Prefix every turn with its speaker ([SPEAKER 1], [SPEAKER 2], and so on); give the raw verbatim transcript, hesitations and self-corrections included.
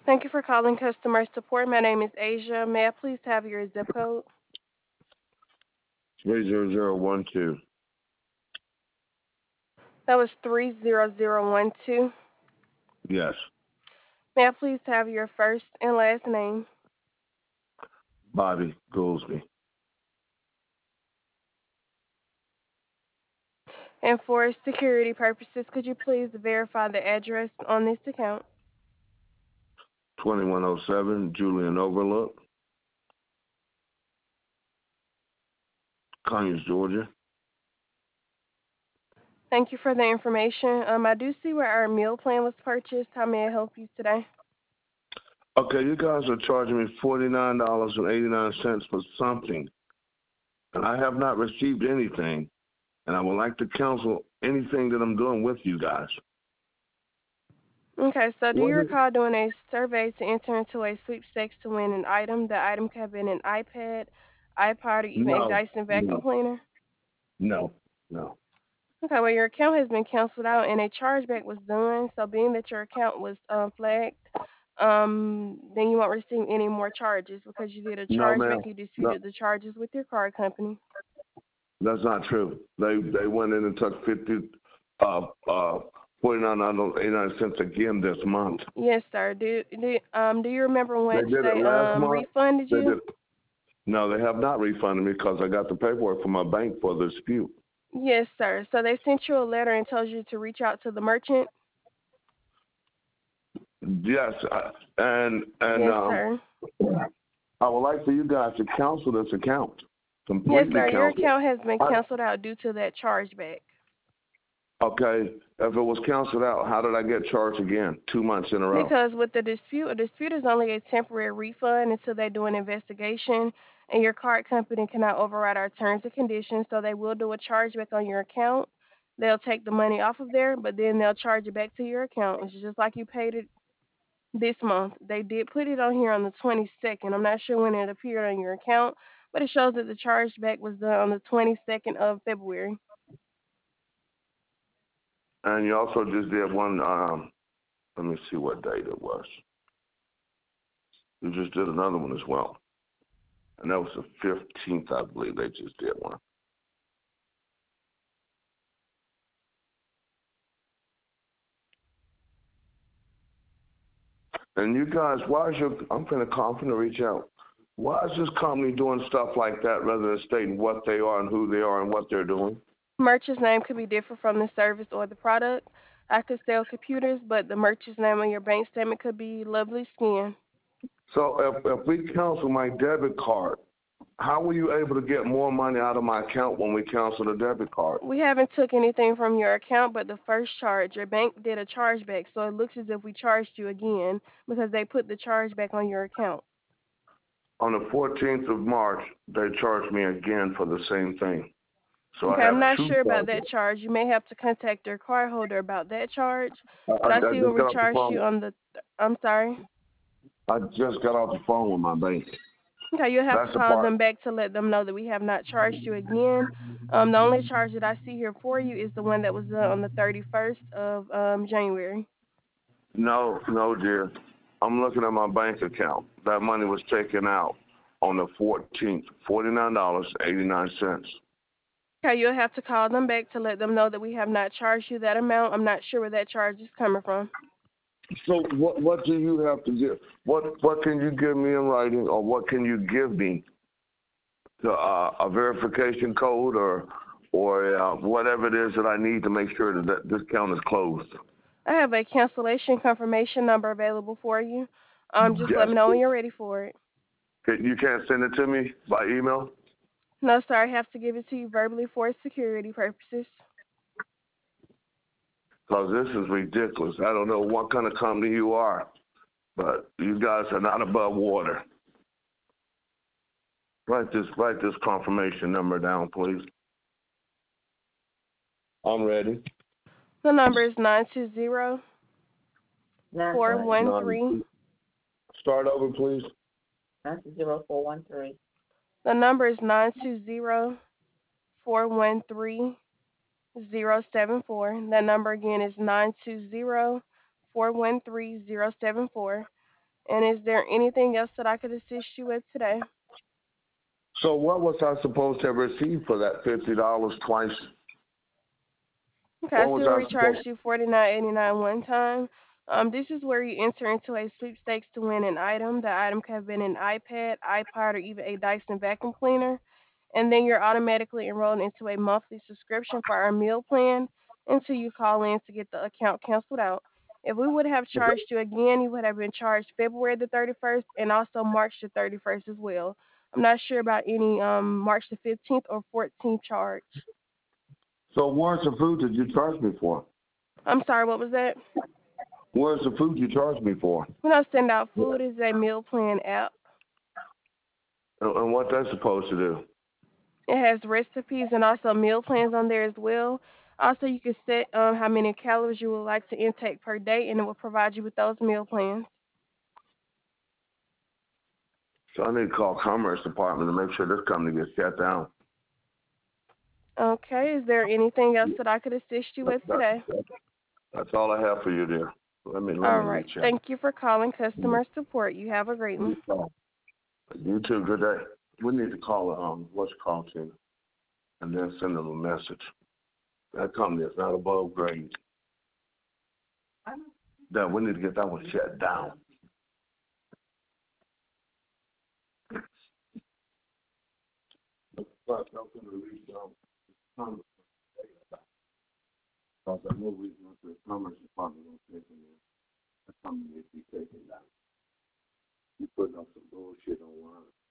[SPEAKER 1] Thank you for calling customer support. My name is Asia. May I please have your zip code?
[SPEAKER 2] Three zero zero one two.
[SPEAKER 1] That was three zero zero one two.
[SPEAKER 2] Yes.
[SPEAKER 1] May I please have your first and last name?
[SPEAKER 2] Bobby Goolsby.
[SPEAKER 1] And for security purposes, could you please verify the address on this account?
[SPEAKER 2] twenty-one oh seven Julian Overlook, Conyers, Georgia.
[SPEAKER 1] Thank you for the information. Um, I do see where our meal plan was purchased. How may I help you today?
[SPEAKER 2] Okay, you guys are charging me forty-nine dollars and eighty-nine cents for something, and I have not received anything, and I would like to cancel anything that I'm doing with you guys.
[SPEAKER 1] Okay, so do
[SPEAKER 2] What
[SPEAKER 1] you
[SPEAKER 2] is,
[SPEAKER 1] recall doing a survey to enter into a sweepstakes to win an item? The item could have been an iPad, iPod, or even a
[SPEAKER 2] no,
[SPEAKER 1] Dyson vacuum
[SPEAKER 2] no,
[SPEAKER 1] cleaner.
[SPEAKER 2] no, no.
[SPEAKER 1] Okay, well, your account has been canceled out and a chargeback was done. So, being that your account was um, flagged, um, then you won't receive any more charges because you did a
[SPEAKER 2] No, ma'am.
[SPEAKER 1] chargeback. You
[SPEAKER 2] No,
[SPEAKER 1] disputed the charges with your card company.
[SPEAKER 2] that's not true. They they went in and took fifty, uh, uh, forty-nine dollars and eighty-nine cents again this month.
[SPEAKER 1] Yes, sir. Do do um do you remember
[SPEAKER 2] They
[SPEAKER 1] once
[SPEAKER 2] did it
[SPEAKER 1] they
[SPEAKER 2] last
[SPEAKER 1] um
[SPEAKER 2] month.
[SPEAKER 1] refunded
[SPEAKER 2] They
[SPEAKER 1] you?
[SPEAKER 2] did. No, they have not refunded me because I got the paperwork from my bank for the dispute.
[SPEAKER 1] Yes, sir. So they sent you a letter and told you to reach out to the merchant.
[SPEAKER 2] Yes, I, and and
[SPEAKER 1] Yes,
[SPEAKER 2] um,
[SPEAKER 1] sir.
[SPEAKER 2] I would like for you guys to cancel this account,
[SPEAKER 1] Yes,
[SPEAKER 2] completely
[SPEAKER 1] sir. Your
[SPEAKER 2] cancel it.
[SPEAKER 1] account has been
[SPEAKER 2] I,
[SPEAKER 1] canceled out due to that chargeback.
[SPEAKER 2] okay, if it was canceled out, how did I get charged again two months in a row?
[SPEAKER 1] Because with the dispute, a dispute is only a temporary refund until they do an investigation, and your card company cannot override our terms and conditions, so they will do a chargeback on your account. They'll take the money off of there, but then they'll charge it back to your account, which is just like you paid it this month. They did put it on here on the twenty-second. I'm not sure when it appeared on your account, but it shows that the chargeback was done on the twenty-second of February.
[SPEAKER 2] And you also just did one. Um, let me see what date it was. You just did another one as well, and that was the fifteenth, I believe. They just did one. And you guys, why is your? I'm finna call. I'm finna reach out. Why is this company doing stuff like that rather than stating what they are and who they are and what they're doing?
[SPEAKER 1] Merchant's name could be different from the service or the product. I could sell computers, but the merchant's name on your bank statement could be Lovely Skin.
[SPEAKER 2] So if, if we cancel my debit card, how were you able to get more money out of my account when we cancel the debit card?
[SPEAKER 1] We haven't took anything from your account, but the first charge, your bank did a chargeback, so it looks as if we charged you again because they put the chargeback on your account.
[SPEAKER 2] On the fourteenth of March, they charged me again for the same thing. So I
[SPEAKER 1] Okay, I'm
[SPEAKER 2] have
[SPEAKER 1] not
[SPEAKER 2] two
[SPEAKER 1] sure about
[SPEAKER 2] charges.
[SPEAKER 1] that charge. You may have to contact your cardholder about that charge,
[SPEAKER 2] I,
[SPEAKER 1] but
[SPEAKER 2] I,
[SPEAKER 1] I
[SPEAKER 2] I
[SPEAKER 1] see where
[SPEAKER 2] just
[SPEAKER 1] we
[SPEAKER 2] got off the
[SPEAKER 1] charged
[SPEAKER 2] phone.
[SPEAKER 1] you on the. I'm sorry.
[SPEAKER 2] I just got off the phone with my bank.
[SPEAKER 1] Okay, you'll have to
[SPEAKER 2] That's the
[SPEAKER 1] call
[SPEAKER 2] part.
[SPEAKER 1] them back to let them know that we have not charged you again. Um, the only charge that I see here for you is the one that was done on the thirty-first of um, January.
[SPEAKER 2] No, no, dear. I'm looking at my bank account. That money was taken out on the fourteenth, forty-nine dollars and eighty-nine cents.
[SPEAKER 1] Okay, you'll have to call them back to let them know that we have not charged you that amount. I'm not sure where that charge is coming from.
[SPEAKER 2] So what what do you have to give? What what can you give me in writing, or what can you give me to, uh, a verification code, or or uh, whatever it is that I need to make sure that, that this account is closed?
[SPEAKER 1] I have a cancellation confirmation number available for you. Um, just let
[SPEAKER 2] Yes.
[SPEAKER 1] me know when you're ready for it.
[SPEAKER 2] Can- You can't send it to me by email
[SPEAKER 1] No, sir, I have to give it to you verbally for security purposes.
[SPEAKER 2] because this is ridiculous. I don't know what kind of company you are, but you guys are not above water. Write this write this confirmation number down, please. I'm ready.
[SPEAKER 1] The number is nine two zero
[SPEAKER 3] Nine
[SPEAKER 1] four
[SPEAKER 3] what?
[SPEAKER 1] one
[SPEAKER 2] Nine,
[SPEAKER 1] three.
[SPEAKER 2] start over, please.
[SPEAKER 3] Nine zero four one three.
[SPEAKER 1] The number is nine two zero four one three zero seven four. That number again is nine two zero four one three zero seven four. And is there anything else that I could assist you with today?
[SPEAKER 2] So what was I supposed to receive for that fifty dollars twice?
[SPEAKER 1] Okay, I
[SPEAKER 2] What
[SPEAKER 1] see
[SPEAKER 2] was
[SPEAKER 1] where
[SPEAKER 2] I
[SPEAKER 1] we
[SPEAKER 2] supposed?
[SPEAKER 1] charged you forty nine eighty nine one time. Um, this is where you enter into a sweepstakes to win an item. The item could have been an iPad, iPod, or even a Dyson vacuum cleaner. And then you're automatically enrolled into a monthly subscription for our meal plan until you call in to get the account canceled out. If we would have charged you again, you would have been charged February the thirty-first and also March the thirty-first as well. I'm not sure about any um, March the fifteenth or fourteenth charge.
[SPEAKER 2] So where's the food that you charged me for?
[SPEAKER 1] I'm sorry, what was that?
[SPEAKER 2] Where's the food you charged me for?
[SPEAKER 1] We don't send out food. It's a meal plan app.
[SPEAKER 2] And, and what that's supposed to do?
[SPEAKER 1] It has recipes and also meal plans on there as well. Also, you can set um, how many calories you would like to intake per day, and it will provide you with those meal plans.
[SPEAKER 2] So I need to call Commerce Department to make sure this company gets shut down.
[SPEAKER 1] Okay, is there anything else that I could assist you
[SPEAKER 2] That,
[SPEAKER 1] with
[SPEAKER 2] that,
[SPEAKER 1] today?
[SPEAKER 2] that, that's all I have for you there. Let me let
[SPEAKER 1] All
[SPEAKER 2] me
[SPEAKER 1] right.
[SPEAKER 2] reach out.
[SPEAKER 1] Thank you for calling customer support. You have a great one.
[SPEAKER 2] You too. Good day. We need to call um what's it called to, and then send them a message. That company is not above grade. That we need to get that one shut down. But I'm going to reach out to Commerce because I know we want the Commerce Department on taking it. That company needs to be taken down. You putting up some bullshit online.